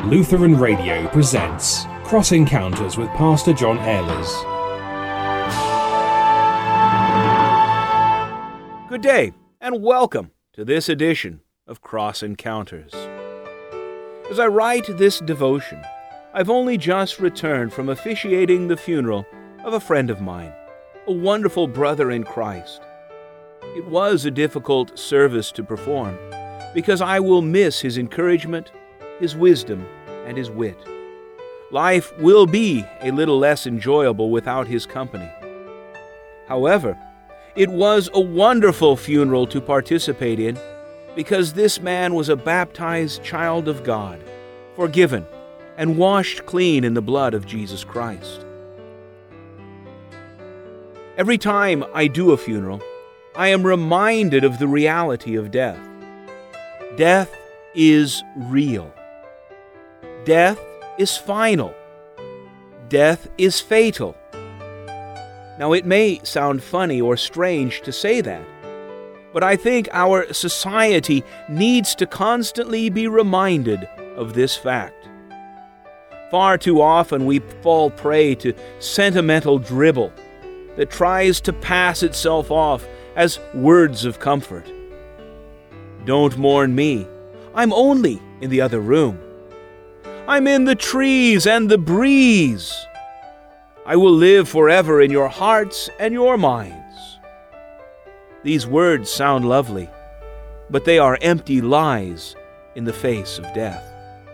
Lutheran Radio presents Cross Encounters with Pastor John Ehlers. Good day, and welcome to this edition of Cross Encounters. As I write this devotion, I've only just returned from officiating the funeral of a friend of mine, a wonderful brother in Christ. It was a difficult service to perform, because I will miss his encouragement, his wisdom, and his wit. Life will be a little less enjoyable without his company. However, it was a wonderful funeral to participate in, because this man was a baptized child of God, forgiven and washed clean in the blood of Jesus Christ. Every time I do a funeral, I am reminded of the reality of death. Death is real. Death is final. Death is fatal. Now, it may sound funny or strange to say that, but I think our society needs to constantly be reminded of this fact. Far too often we fall prey to sentimental dribble that tries to pass itself off as words of comfort. Don't mourn me. I'm only in the other room. I'm in the trees and the breeze. I will live forever in your hearts and your minds. These words sound lovely, but they are empty lies in the face of death.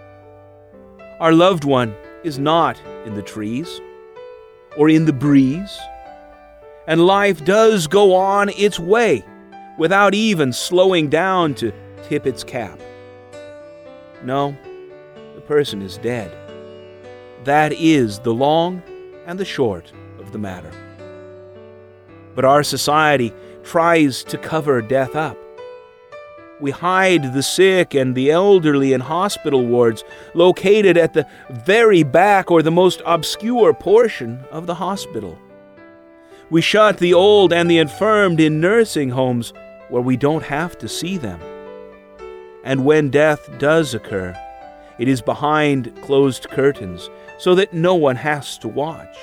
Our loved one is not in the trees or in the breeze, and life does go on its way without even slowing down to tip its cap. No, the person is dead. That is the long and the short of the matter. But our society tries to cover death up. We hide the sick and the elderly in hospital wards located at the very back or the most obscure portion of the hospital. We shut the old and the infirmed in nursing homes where we don't have to see them. And when death does occur, it is behind closed curtains so that no one has to watch.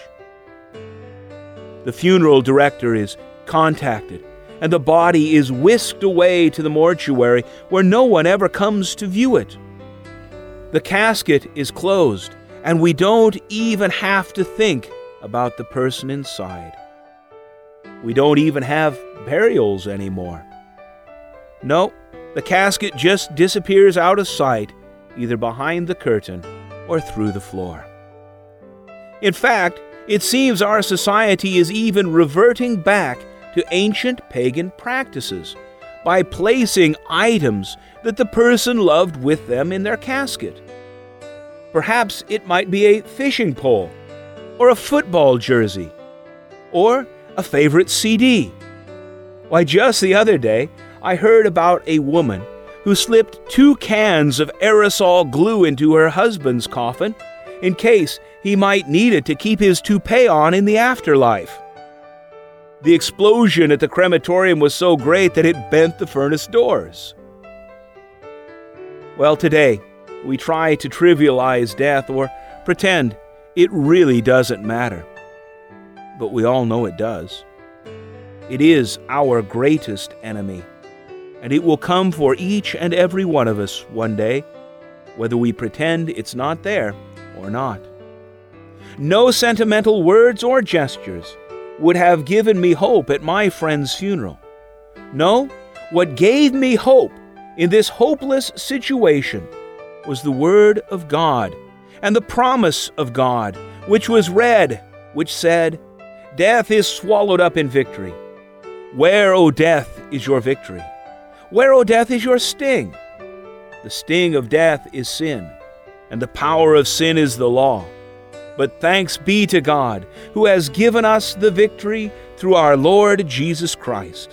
The funeral director is contacted, and the body is whisked away to the mortuary where no one ever comes to view it. The casket is closed, and we don't even have to think about the person inside. We don't even have burials anymore. No, the casket just disappears out of sight, either behind the curtain or through the floor. In fact, it seems our society is even reverting back to ancient pagan practices by placing items that the person loved with them in their casket. Perhaps it might be a fishing pole, or a football jersey, or a favorite CD. Why, just the other day, I heard about a woman who slipped 2 cans of aerosol glue into her husband's coffin in case he might need it to keep his toupee on in the afterlife. The explosion at the crematorium was so great that it bent the furnace doors. Well, today, we try to trivialize death or pretend it really doesn't matter. But we all know it does. It is our greatest enemy, and it will come for each and every one of us one day, whether we pretend it's not there or not. No sentimental words or gestures would have given me hope at my friend's funeral. No, what gave me hope in this hopeless situation was the Word of God and the promise of God, which was read, which said, "Death is swallowed up in victory. Where, O death, is your victory? Where, O death, is your sting? The sting of death is sin, and the power of sin is the law. But thanks be to God, who has given us the victory through our Lord Jesus Christ."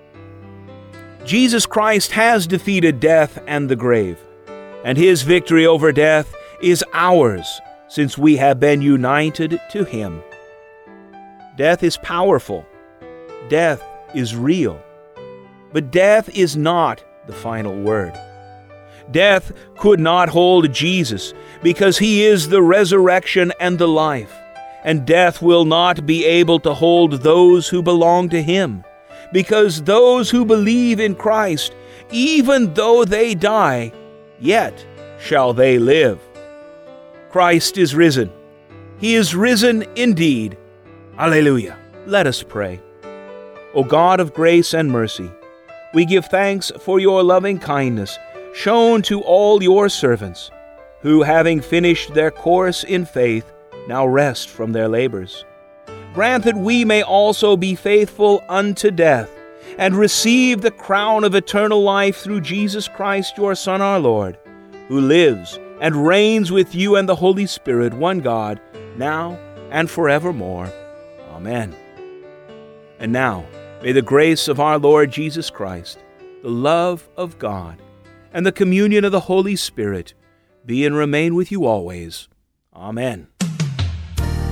Jesus Christ has defeated death and the grave, and his victory over death is ours, since we have been united to him. Death is powerful. Death is real. But death is not the final word. Death could not hold Jesus, because he is the resurrection and the life. And death will not be able to hold those who belong to him, because those who believe in Christ, even though they die, yet shall they live. Christ is risen. He is risen indeed. Alleluia. Let us pray. O God of grace and mercy, we give thanks for your loving kindness shown to all your servants, who, having finished their course in faith, now rest from their labors. Grant that we may also be faithful unto death, and receive the crown of eternal life through Jesus Christ, your Son, our Lord, who lives and reigns with you and the Holy Spirit, one God, now and forevermore. Amen. And now, may the grace of our Lord Jesus Christ, the love of God, and the communion of the Holy Spirit be and remain with you always. Amen.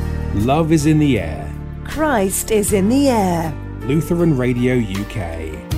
Love is in the air. Christ is in the air. Lutheran Radio UK.